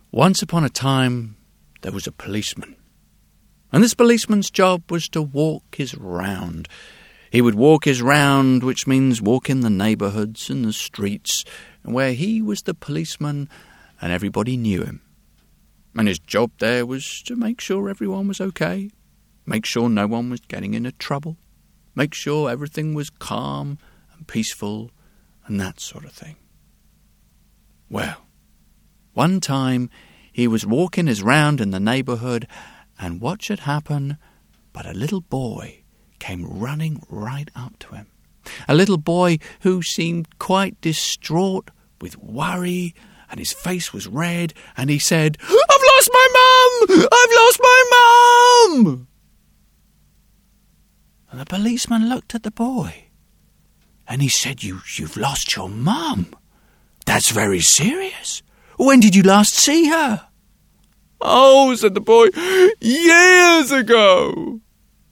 Once upon a time, there was a policeman. And this policeman's job was to walk his round. He would walk his round, which means walk in the neighbourhoods and the streets, where he was the policeman and everybody knew him. And his job there was to make sure everyone was okay, make sure no one was getting into trouble, make sure everything was calm and peaceful and that sort of thing. Well, one time he was walking his round in the neighbourhood, and what should happen but a little boy came running right up to him. A little boy who seemed quite distraught with worry, and his face was red, and he said, "I've lost my mum! I've lost my mum!" And the policeman looked at the boy, and he said, You've lost your mum? That's very serious. When did you last see her?" "Oh," said the boy, "years ago."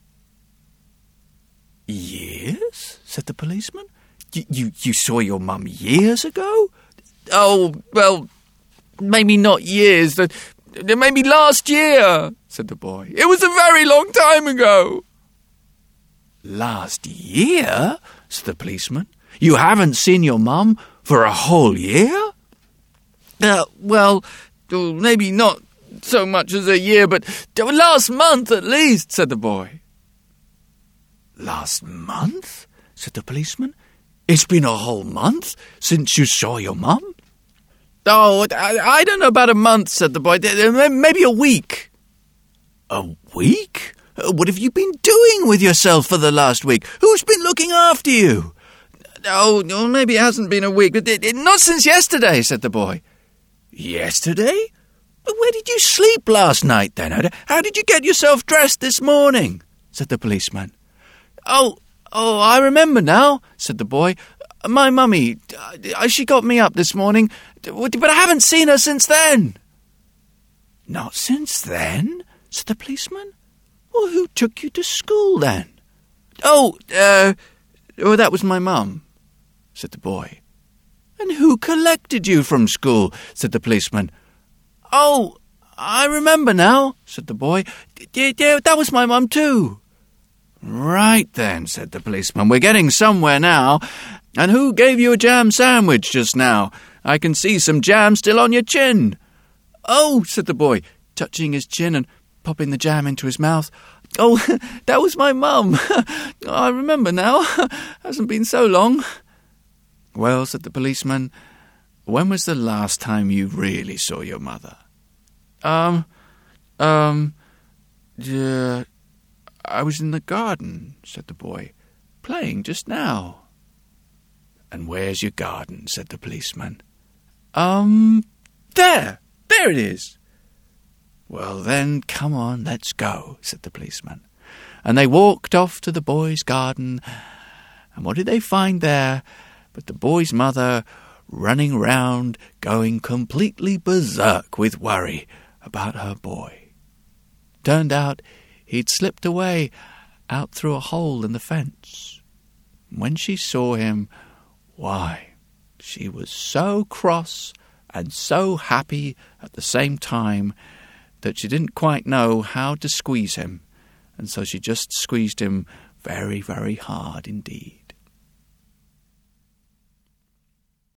"Years?" said the policeman. You saw your mum years ago?" "Oh, well, maybe not years. Maybe last year," said the boy. "It was a very long time ago." "Last year?" said the policeman. "You haven't seen your mum for a whole year?" Well, maybe not so much as a year, but last month at least," said the boy. "Last month?" said the policeman. "It's been a whole month since you saw your mum?" "Oh, I don't know about a month," said the boy. "Maybe a week." "A week? What have you been doing with yourself for the last week? Who's been looking after you?" Oh, maybe it hasn't been a week, but not since yesterday," said the boy. "Yesterday? Where did you sleep last night, then? How did you get yourself dressed this morning?" said the policeman. Oh, I remember now," said the boy. "My mummy, she got me up this morning, but I haven't seen her since then." "Not since then?" said the policeman. "Well, who took you to school, then?" That was my mum," said the boy. "And who collected you from school?" said the policeman. "Oh, I remember now," said the boy. Yeah, that was my mum too." "Right then," said the policeman. "We're getting somewhere now. And who gave you a jam sandwich just now? I can see some jam still on your chin." "Oh," said the boy, touching his chin and popping the jam into his mouth. "Oh, that was my mum. I remember now. Hasn't been so long." "Well," said the policeman, "when was the last time you really saw your mother?" I was in the garden," said the boy, "playing just now." "And where's your garden?" said the policeman. There it is." "Well then, come on, let's go," said the policeman. And they walked off to the boy's garden, and what did they find there but the boy's mother running round, going completely berserk with worry about her boy. Turned out he'd slipped away out through a hole in the fence. When she saw him, why, she was so cross and so happy at the same time that she didn't quite know how to squeeze him, and so she just squeezed him very, very hard indeed.